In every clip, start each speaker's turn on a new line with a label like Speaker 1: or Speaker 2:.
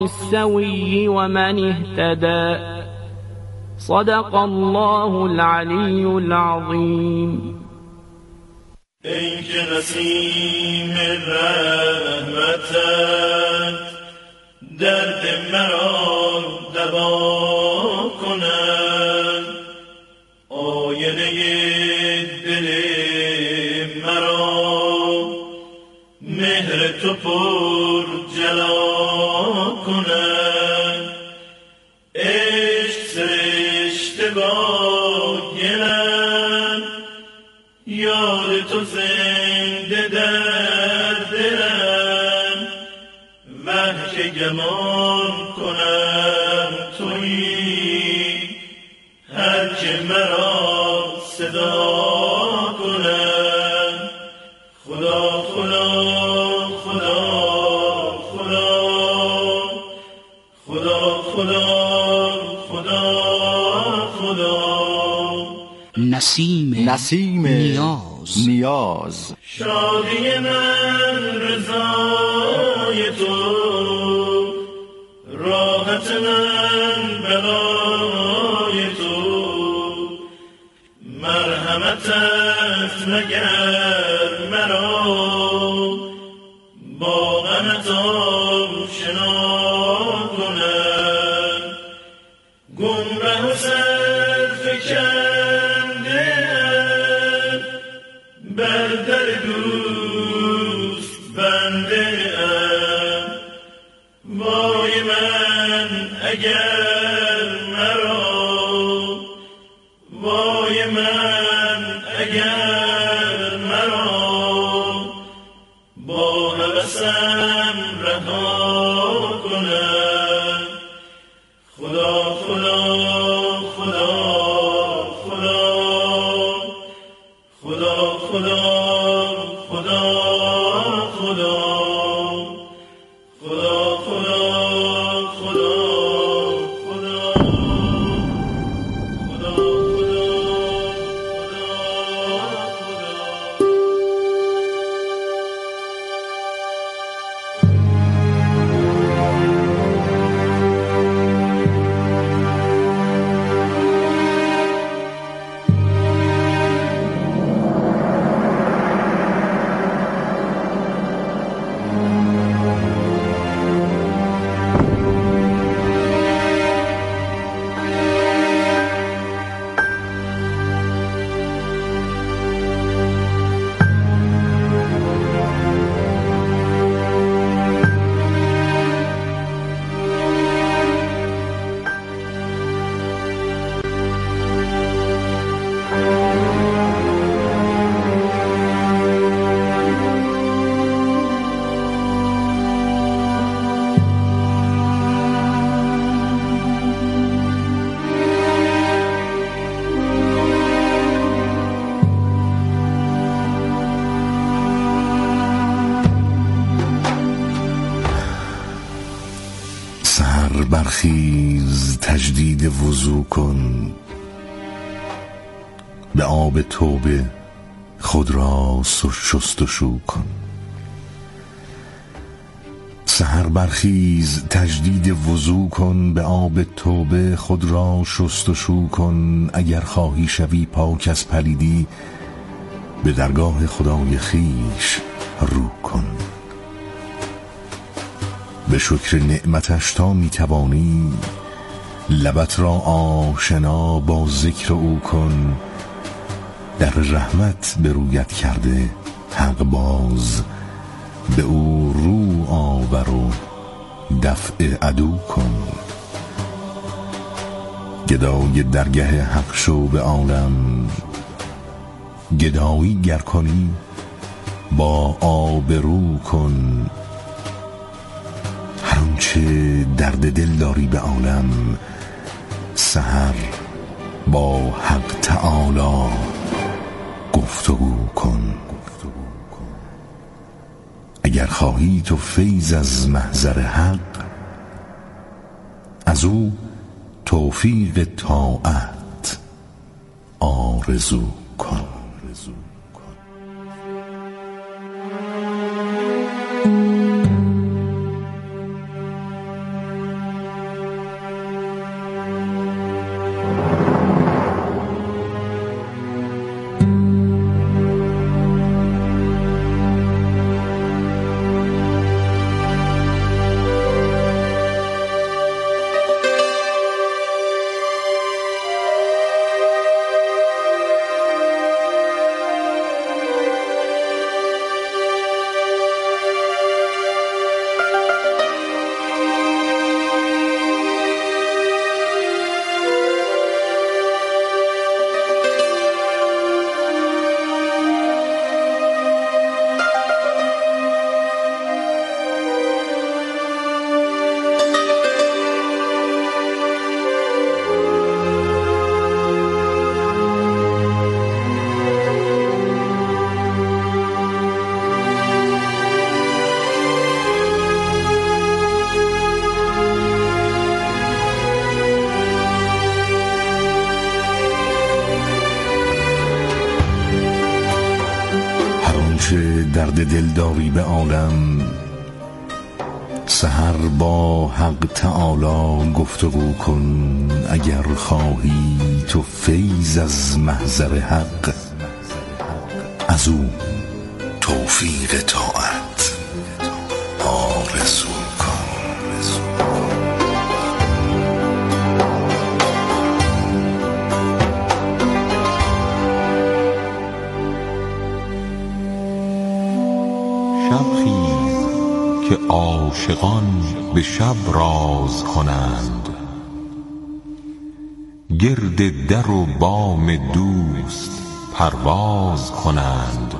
Speaker 1: السوي ومن اهتدى. صدق الله العلی العظیم.
Speaker 2: ای که نسیم رحمتت درد مرا دوا کند، آینه دل مرا مهر تو پر جلا کند. عشق سرشته با گلم، یاد تو زنده در دلم، وه که گمان کنم تویی، هر که مرا صدا کنم. خدا خدا خدا خدا خدا خدا خدا خدا.
Speaker 3: نسیم نیاز.
Speaker 2: شادی من رضای تو، راحت من بلای تو، مرحمتت مگر مرا با غمت آشنا کند. گمره و سرفکنده بر در دوست بنده ام، وای من اگر مرا، وای من اگر مرا با هوسم رها کنم. خدا خدا خدا خدا خدا خدا خدا خدا خدا خدا خدا
Speaker 4: برخیز تجدید وضو کن، به آب توبه خود را شستشو کن. سحر برخیز تجدید وضو کن، به آب توبه خود را شستشو کن. اگر خواهی شوی پاک از پلیدی، به درگاه خدای خویش رو کن. به شکر نعمتش تا میتوانی، لبت را آشنا با ذکر او کن. در رحمت به رویت کرده حق باز، به او رو آور و دفع عدو کن. گدای درگه حق شو به عالم، گدایی گر کنی با آبرو کن. هر آنچه درد دل داری به عالم، سحر با حق تعالی گفتگو کن. اگر خواهی تو فیض از محضر حق، از او توفیق طاعت آرزو کن. درد دلداری به عالم، سحر با حق تعالی گفتگو کن. اگر خواهی تو فیض از محضر حق، از او توفیق طاعت آرزو کن.
Speaker 5: شب خیز که عاشقان به شب راز کنند، گرد در و بام دوست پرواز کنند.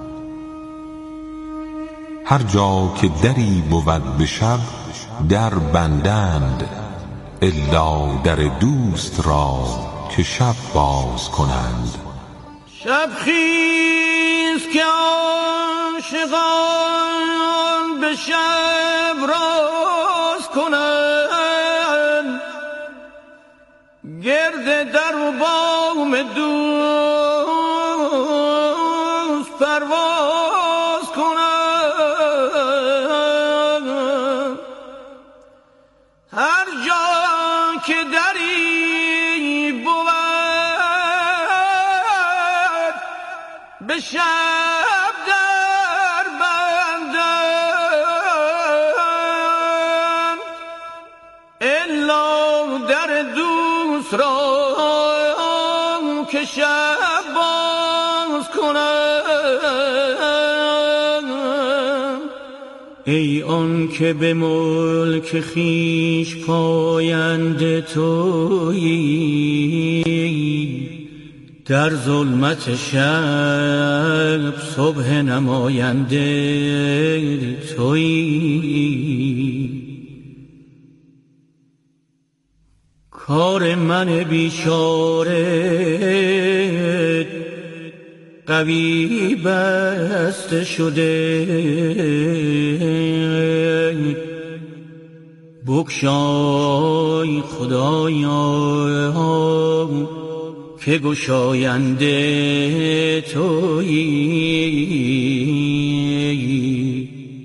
Speaker 5: هر جا که دری بود به شب در بندند، الا در دوست را که شب باز کنند.
Speaker 1: شب خیز که عاشقان به شب راز کنند، گرد در و بام دوست پرواز کنند. هر جا که دری بود به شب در بندند، الا در دوست را که شب باز کنند. ای آن که به ملک خویش پاینده تویی، در ظلمت شب صبح نماینده تویی. کار من بیچاره قوی بسته شده، بگشای خدایا که گشاینده تویی.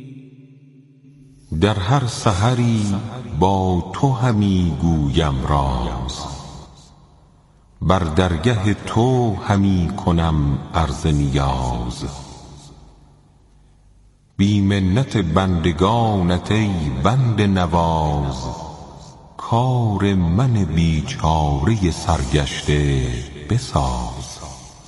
Speaker 5: در هر سحری با تو همی گویم راز، بر درگه تو همی کنم عرض نیاز. بی منت بندگانت ای بند نواز، کار من بیچاره سرگشته بساز.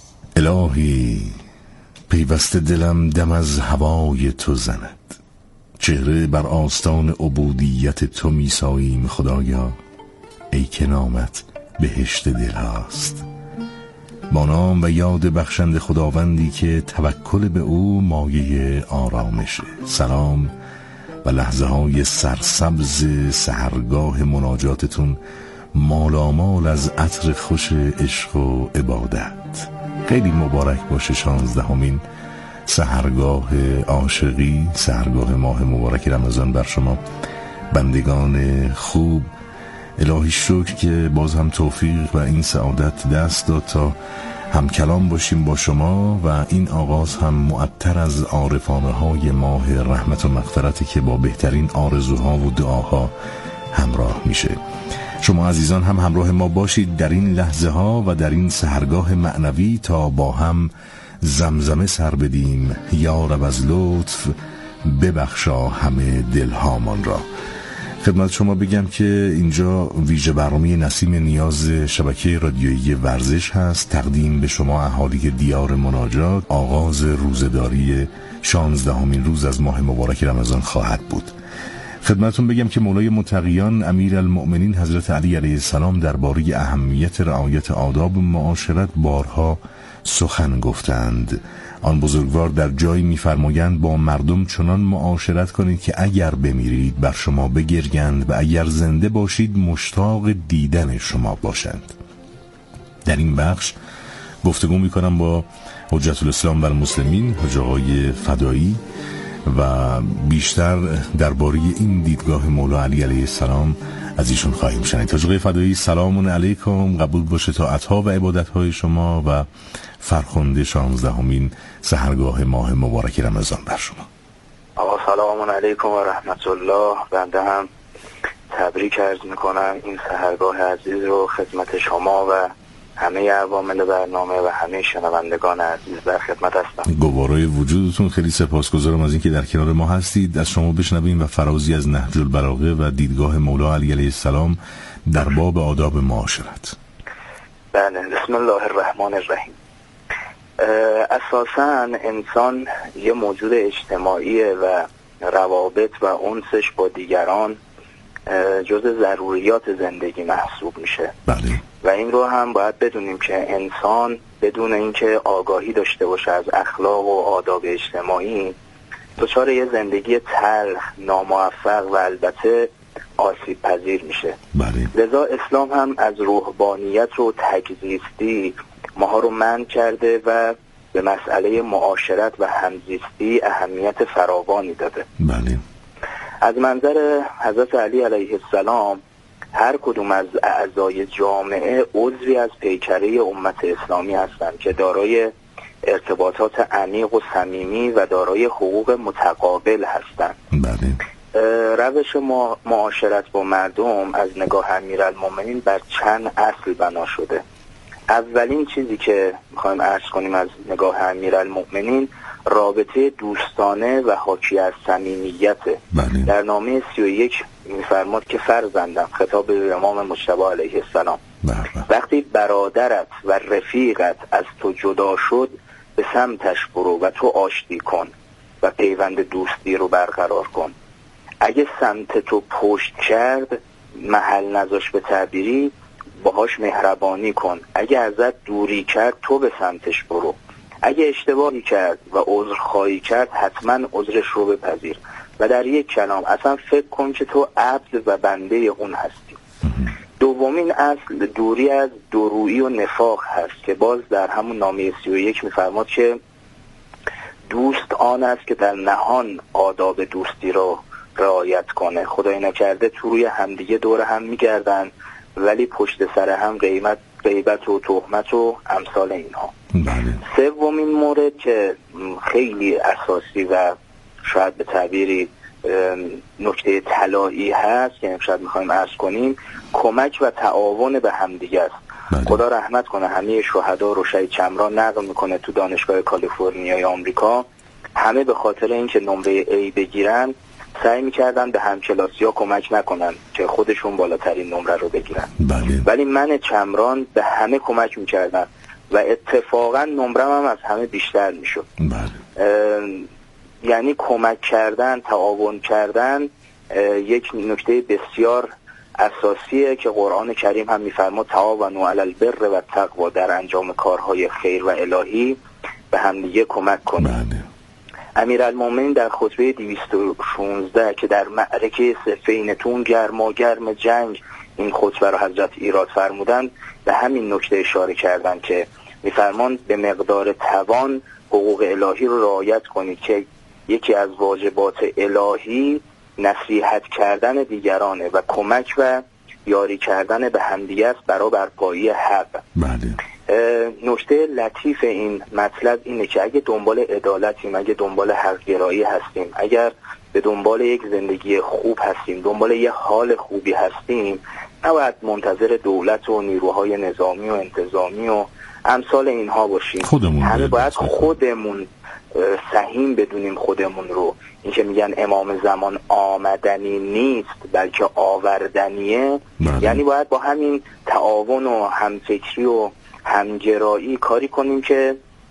Speaker 4: الهی پیوسته دلم دم از هوای تو زند، چهره بر آستان عبودیت تو میساییم خدایا. ای که نامت بهشت دل هاست، با نام و یاد بخشند خداوندی که توکل به او مایه آرامشه. سلام و لحظه های سرسبز سحرگاه مناجاتتون مالامال از عطر خوش عشق و عبادت. خیلی مبارک باشه 16مین سحرگاه عاشقی، سحرگاه ماه مبارک رمضان بر شما بندگان خوب. الهی شکر که باز هم توفیق و این سعادت دست داد تا هم کلام باشیم با شما و این آغاز هم معطر از عارفانه های ماه رحمت و مغفرتی که با بهترین آرزوها و دعاها همراه میشه. شما عزیزان هم همراه ما باشید در این لحظه ها و در این سحرگاه معنوی تا با هم زمزمه سر بدیم. یا رب از لطف ببخشا همه دلهامان را. خدمت شما بگم که اینجا ویژه برنامه نسیم نیاز شبکه رادیویی ورزش هست، تقدیم به شما اهالی دیار مناجات. آغاز روزداری 16مین روز از ماه مبارک رمضان خواهد بود. خدمتون بگم که مولای متقیان امیرالمؤمنین حضرت علی علیه السلام درباره اهمیت رعایت آداب معاشرت بارها سخن گفتند. آن بزرگوار در جایی می‌فرمایند با مردم چنان معاشرت کنید که اگر بمیرید بر شما بگریند و اگر زنده باشید مشتاق دیدن شما باشند. در این بخش گفتگو می‌کنم با حجت الاسلام و المسلمین حاج آقای فدایی و بیشتر درباره این دیدگاه مولا علی علیه السلام از ایشون خواهیم شنید. حاج آقای فدایی سلام علیکم، قبول باشه تا عطا و عبادت‌های شما و فرخنده 16مین سحرگاه ماه مبارک رمضان بر شما.
Speaker 6: آقا سلام علیکم و رحمت الله. بنده هم تبریک عرض میکنم این سحرگاه عزیز رو خدمت شما و همه عوامل برنامه و همه شنوندگان عزیز در خدمت هستم.
Speaker 4: گوارای وجودتون، خیلی سپاسگزارم از اینکه در کنار ما هستید. از شما بشنویم و فرازی از نهج البلاغه و دیدگاه مولا علی علیه السلام در باب آداب معاشرت.
Speaker 6: بله، بسم الله الرحمن الرحیم. اساساً انسان یه موجود اجتماعیه و روابط و انسش با دیگران جز ضروریات زندگی محسوب میشه.
Speaker 4: بله.
Speaker 6: و این رو هم باید بدونیم که انسان بدون اینکه آگاهی داشته باشه از اخلاق و آداب اجتماعی دچار یه زندگی تلخ، ناموفق و البته آسیب پذیر میشه.
Speaker 4: بله.
Speaker 6: لذا اسلام هم از روحانیت و تکزیستی ماها رو منع کرده و به مسئله معاشرت و همزیستی اهمیت فراوانی داده.
Speaker 4: بله.
Speaker 6: از منظر حضرت علی علیه السلام هر کدوم از اعضای جامعه عضوی از پیکره امت اسلامی هستند که دارای ارتباطات عمیق و صمیمی و دارای حقوق متقابل هستند.
Speaker 4: بله.
Speaker 6: روش معاشرت با مردم از نگاه امیرالمومنین بر چند اصل بنا شده. اولین چیزی که میخوایم عرض کنیم از نگاه امیرالمومنین رابطه دوستانه و حاکی از صمیمیت.
Speaker 4: بله.
Speaker 6: در نامه 31 میفرماد که فرزندم، خطاب به امام مجتبی علیه السلام،
Speaker 4: بله.
Speaker 6: وقتی برادرت و رفیقت از تو جدا شد به سمتش برو و تو آشتی کن و پیوند دوستی رو برقرار کن. اگه سمت تو پشت کرد، محل نذاش به تعبیری، باهاش مهربانی کن. اگه ازت دوری کرد تو به سمتش برو. اگه اشتباهی کرد و عذر خواهی کرد حتما عذرش رو بپذیر و در یک کلام اصلا فکر کن که تو عبد و بنده اون هستی. دومین اصل دوری از دورویی و نفاق هست که باز در همون نامه 31 میفرماد که دوست آن است که در نهان آداب دوستی رو رعایت کنه. خدای نکرده تو روی همدیگه دور هم میگردن ولی پشت سر هم غیبت و تهمت و امثال اینها.
Speaker 4: بله.
Speaker 6: سومین مورد که خیلی اساسی و شاید به تعبیری نکته طلایی هست که امشب میخوایم عرض کنیم، کمک و تعاون به همدیگه است.
Speaker 4: بله.
Speaker 6: خدا رحمت کنه همه شهدا رو شهید چمران نقل میکنه تو دانشگاه کالیفرنیای آمریکا، همه به خاطر اینکه نمره A بگیرن سعی میکردن به همکلاسی‌ها کمک نکنن که خودشون بالاترین نمره رو بگیرن.
Speaker 4: بله.
Speaker 6: ولی من چمران به همه کمک میکردم و اتفاقا نمرم هم از همه بیشتر میشد.
Speaker 4: بله.
Speaker 6: یعنی کمک کردن، تعاون کردن یک نکته بسیار اساسیه که قرآن کریم هم میفرماد تعاونوا علی البر و التقوا، در انجام کارهای خیر و الهی به همدیگه کمک کنید.
Speaker 4: بله.
Speaker 6: امیرالمومنین در خطبه 216 که در معرکه صفینتون گرماگرم جنگ این خطبه رو حضرت ایراد فرمودن به همین نکته اشاره کردن که میفرمان به مقدار توان حقوق الهی رو رعایت کنید که یکی از واجبات الهی نصیحت کردن دیگرانه و کمک و یاری کردن به همدیگه است برای برپایی حق.
Speaker 4: بله.
Speaker 6: نکته لطیف این مطلب اینه که اگه دنبال عدالتیم، اگه دنبال حق گرایی هستیم، اگر به دنبال یک زندگی خوب هستیم، دنبال یه حال خوبی هستیم، نباید منتظر دولت و نیروهای نظامی و انتظامی و امثال اینها باشیم. همه باید خودمون سهیم بدونیم خودمون رو. این که میگن امام زمان آمدنی نیست بلکه آوردنیه. یعنی باید با همین تعاون و همفکری و همگرایی کاری کنیم که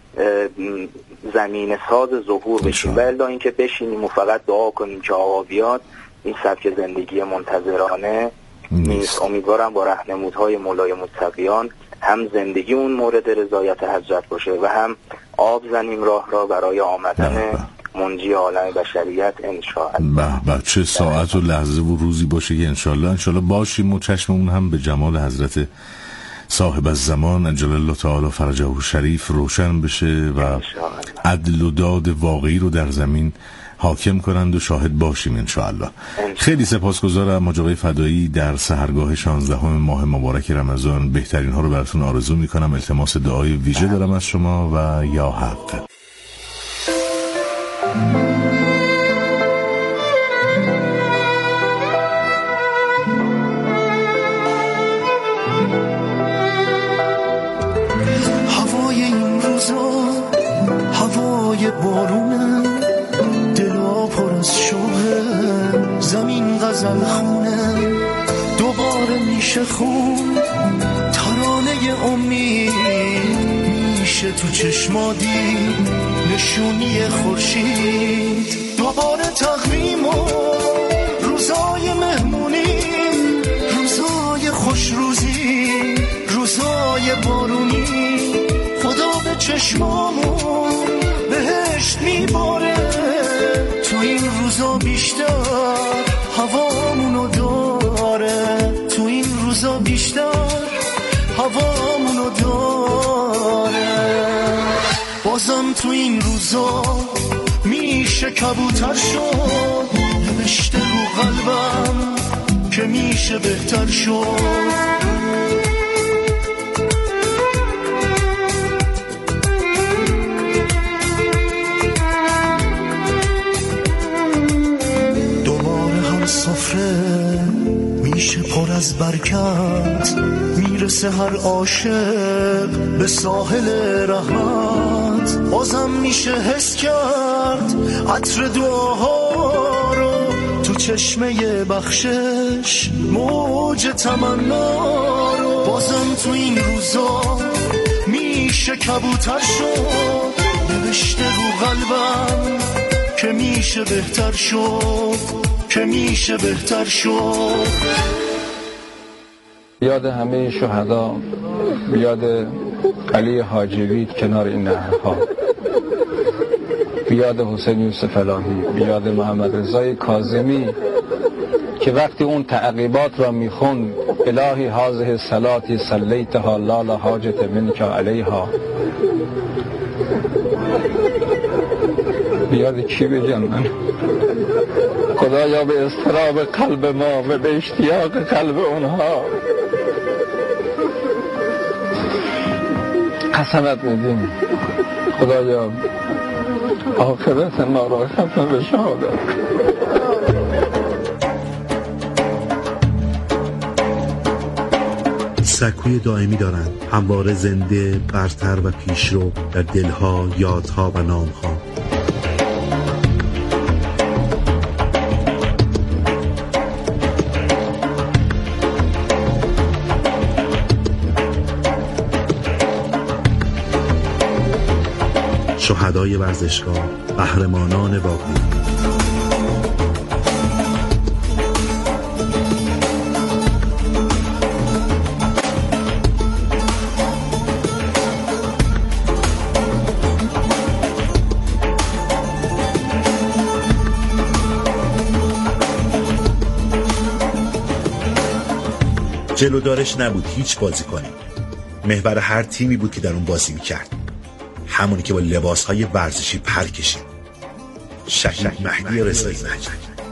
Speaker 6: زمین ساز ظهور بشیم و الا اینکه بشینیم و فقط دعا کنیم که آقا بیاد، این سبک زندگی منتظرانه نیست. امیدوارم با راهنمودهای مولای متقیان هم زندگی اون مورد رضایت حضرت باشه و هم آب زنیم راه را برای آمدن منجی عالم بشریت انشاءالله.
Speaker 4: به چه ساعت و لحظه و روزی باشه که انشاءالله باشیم و چشممون هم به جمال حضرت صاحب الزمان عجل الله تعالی فرجه شریف روشن بشه و عدل و داد واقعی رو در زمین حاکم کنند و شاهد باشیم انشاءالله. خیلی سپاسگزارم مجابه فدایی. در سحرگاه 16 ماه مبارک رمضان بهترین ها رو براتون آرزو میکنم. التماس دعای ویژه دارم از شما و یا حق.
Speaker 7: هوای این روزا هوای بارونه، دلا پر از شوقه، زمین غزل خونه، دوباره میشه خون ترانه امید، میشه تو چشمادی نشونی خورشید، دوباره تقویم و روزای مهمونی، روزای خوش روزی، روزای بارونی، خدا به چشمامون بهشت میباره، تو این روزا بیشتر هوامونو داره، تو این روزا بیشتر هوامونو داره، بازم تو این روزا میشه کبوتر شد، نوشته رو قلبم که میشه بهتر شد. سفره میشه پر از برکت، میرسه هر عاشق به ساحل رحمت، بازم میشه حس کرد عطر دعاها رو تو چشمه بخشش، موج تمنا رو، بازم تو این روزا میشه کبوتر شد، نوشته رو قلبم که میشه بهتر شد، که میشه بهتر شد.
Speaker 8: بیاد همه شهدا، بیاد علی حاجوی کنار این نهرها، بیاد حسین یوسف الهی، بیاد محمد رضای کاظمی که وقتی اون تعقیبات را میخوند الهی هذه صلاتی صلیتها لا حاجت منک علیها، بیاد کی بگم من؟ خدایا به اضطراب قلب ما و به اشتیاق قلب اونها قسمت میدیم، خدایا آخرت ما را ختم به شهادت.
Speaker 9: سکوی دائمی دارند، همواره زنده، برتر و پیشرو در دلها، یادها و نامها. شهدای ورزشگاه، قهرمانان باقی.
Speaker 10: جلودارش نبود هیچ بازیکنی، محور هر تیمی بود که در اون بازی میکرد، همونی که با لباسهای ورزشی پر کشید. شهید مهدی رضایی مهدی،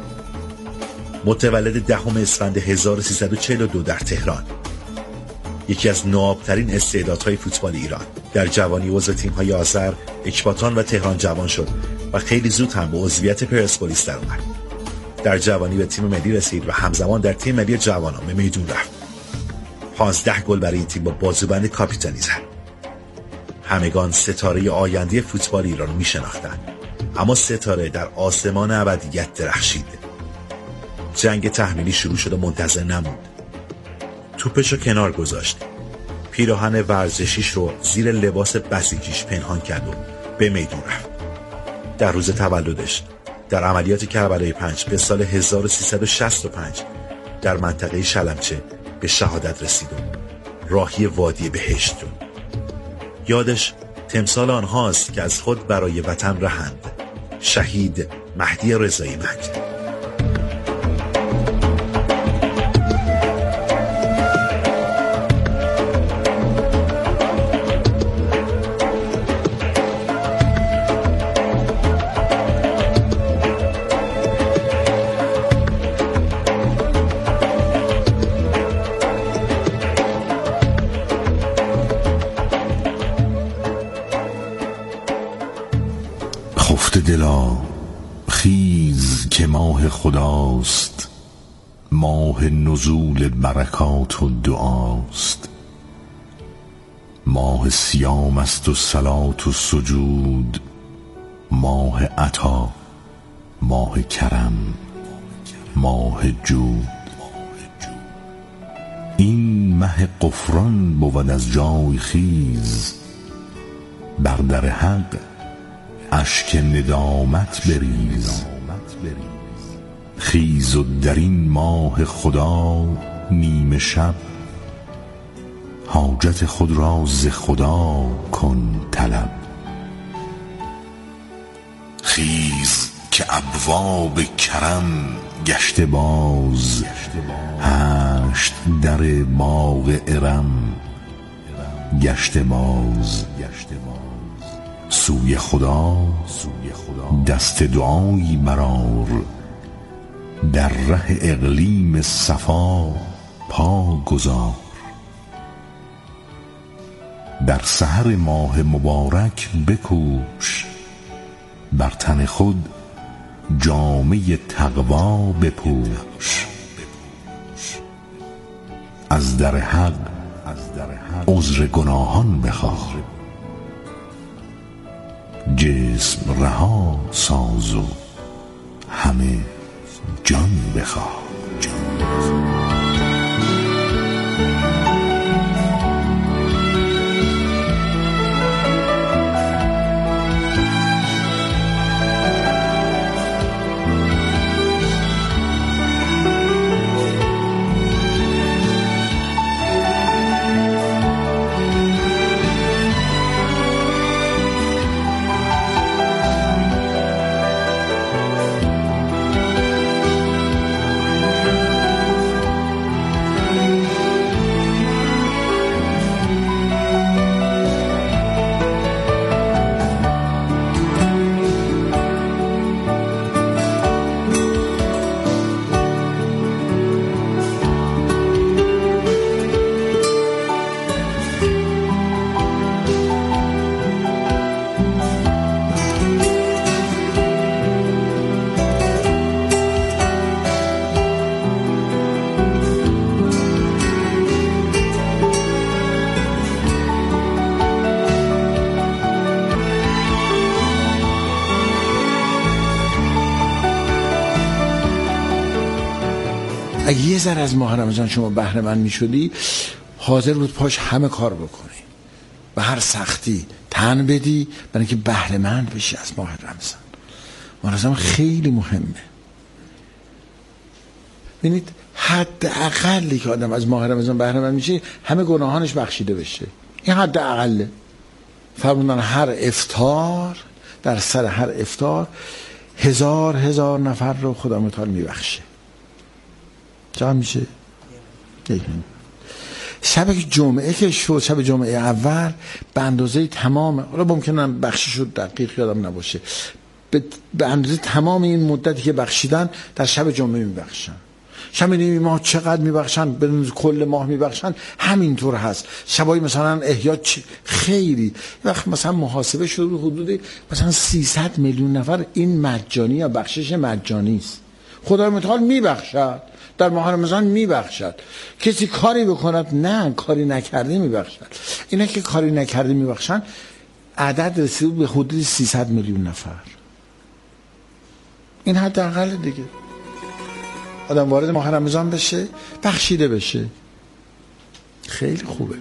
Speaker 10: متولد 10 اسفند 1342 در تهران، یکی از نوآبترین استعدادهای فوتبال ایران. در جوانی عضو تیم‌های آذر، اکباتان و تهران جوان شد و خیلی زود هم به عضویت پرسپولیس در اومد. در جوانی به تیم ملی رسید و همزمان در تیم ملی جوانان به میدون رفت. 15 گل برای این تیم با بازوبند کاپیتانی زد. همگان ستاره آینده فوتبال ایران رو میشناختند، اما ستاره در آسمان ابدیت درخشید. جنگ تحمیلی شروع شد و منتظر نموند. توپشو کنار گذاشت، پیراهن ورزشیش رو زیر لباس بسیجیش پنهان کرد و به میدون رفت. در روز تولدش در عملیات کربلای 5 به سال 1365 در منطقه شلمچه به شهادت رسید و راهی وادی بهشت شد. یادش تمثال آنهاست که از خود برای وطن رهند. شهید مهدی رضایی مهدی.
Speaker 4: دلا خیز که ماه خداست، ماه نزول برکات و دعاست. ماه صیام است و صلات و سجود، ماه عطا، ماه کرم، ماه جود. این مه غفران بود از جای خیز، بر در حق اشک ندامت بریز. خیز و در این ماه خدا نیمه شب، حاجت خود را ز خدا کن طلب. خیز که ابواب کرم گشته باز، هشت در باغ ارم گشته باز. سوی خدا دست دعایی برآر، در ره اقلیم صفا پا گذار. در سحر ماه مبارک بکوش، بر تن خود جامه تقوا بپوش. از در حق عذر گناهان بخواه، جسم رها ساز و همه جان بخواه.
Speaker 11: اگه یه ذره از ماه رمضان شما بهره مند می‌شدی، حاضر بود پاش همه کار بکنی و هر سختی تن بدی برای اینکه بهره مند بشی از ماه رمضان. ماه رمضان خیلی مهمه. ببینید حداقلی که آدم از ماه رمضان بهره مند میشه همه گناهانش بخشیده بشه. این حداقله. فرمودن هر افطار، در سر هر افطار 1000 نفر رو خدا متعال میبخشه. چقدر میشه؟ شب جمعه که شد، شب جمعه اول به اندازه تمام، حالا ممکنه بخشی شد دقیق یادم نباشه، به اندازه تمام این مدتی که بخشیدن در شب جمعه میبخشن. شب نیمه ماه چقدر میبخشن؟ بدون کل ماه میبخشن. همینطور هست. شبای مثلا احیا خیلی وقت مثلا محاسبه شد حدود مثلا 300 میلیون نفر این مجانی یا بخشش مجانی است. خدای متعال میبخشد، در ماه رمضان میبخشد. کسی کاری بکند نه، کاری نکرده میبخشد. اینا که کاری نکرده میبخشن عدد رسید به حدود 300 میلیون نفر. این حداقل دیگه. آدم وارد ماه رمضان بشه، بخشیده بشه، خیلی خوبه.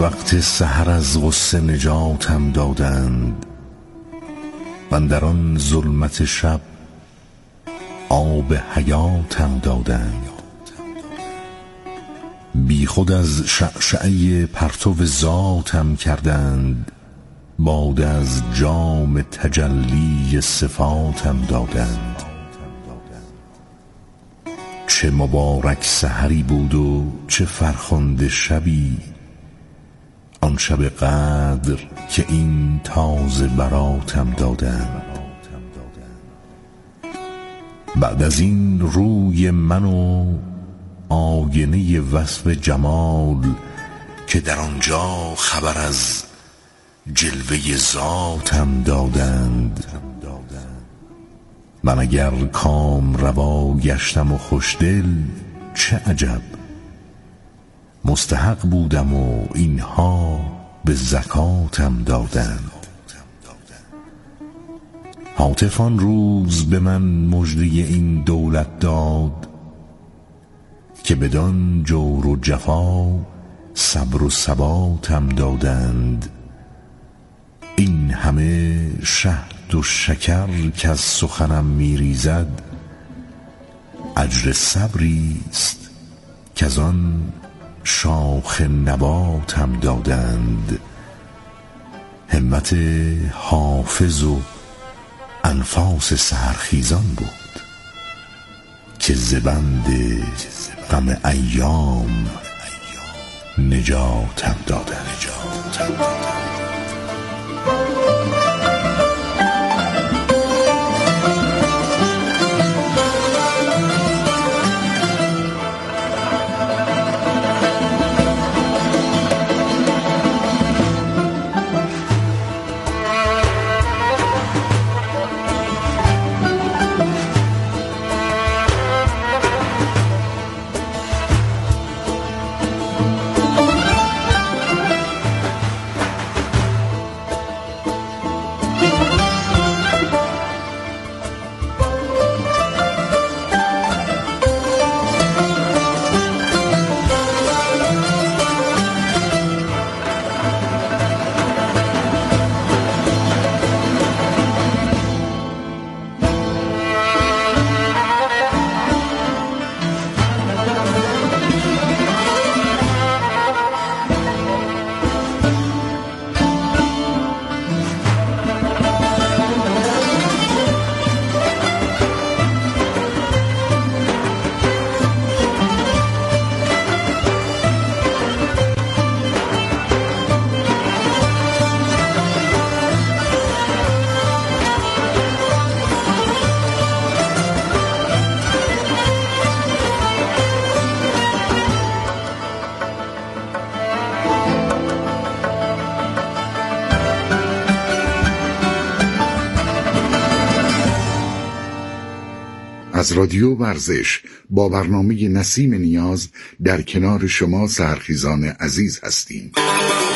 Speaker 4: وقت سحر از غصه نجاتم دادند و در آن ظلمت شب آب حیاتم دادند. بی خود از شعشعه پرتو ذاتم کردند، باده از جام تجلی صفاتم دادند. چه مبارک سحری بود و چه فرخنده شبی، آن شب قدر که این تازه براتم دادند. بعد از این روی من و آینه وصف جمال که در آنجا خبر از جلوه ذاتم دادند. من اگر کام روا گشتم و خوشدل چه عجب، مستحق بودم و اینها به زکاتم دادند. هاتف آن روز به من مژده این دولت داد که بدان جور و جفا صبر و ثباتم دادند. این همه شهد و شکر که از سخنم میریزد، اجر صبری است که از آن شاخ نباتم دادند. همت حافظ و انفاس سحرخیزان بود که زبند غم ایام نجاتم دادند.
Speaker 12: از رادیو ورزش با برنامه نسیم نیاز در کنار شما سحرخیزان عزیز هستیم.